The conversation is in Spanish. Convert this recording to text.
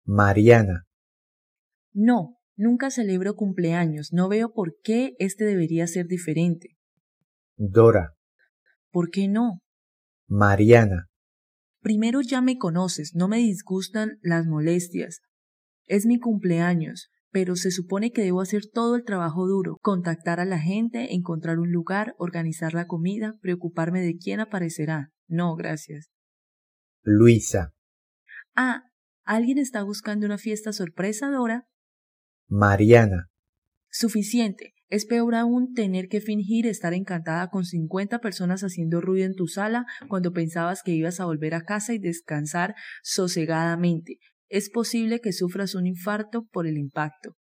Mariana, No, nunca celebro cumpleaños. No veo por qué este debería ser diferente. Dora, ¿Por qué no? Mariana, Primero ya me conoces, no me disgustan las molestias. Es mi cumpleaños, pero se supone que debo hacer todo el trabajo duro, contactar a la gente, encontrar un lugar, organizar la comida, preocuparme de quién aparecerá. No, gracias. Luisa, Ah, ¿alguien está buscando una fiesta sorpresa, Dora? Mariana, Suficiente. Es peor aún tener que fingir estar encantada con 50 personas haciendo ruido en tu sala cuando pensabas que ibas a volver a casa y descansar sosegadamente. Es posible que sufras un infarto por el impacto.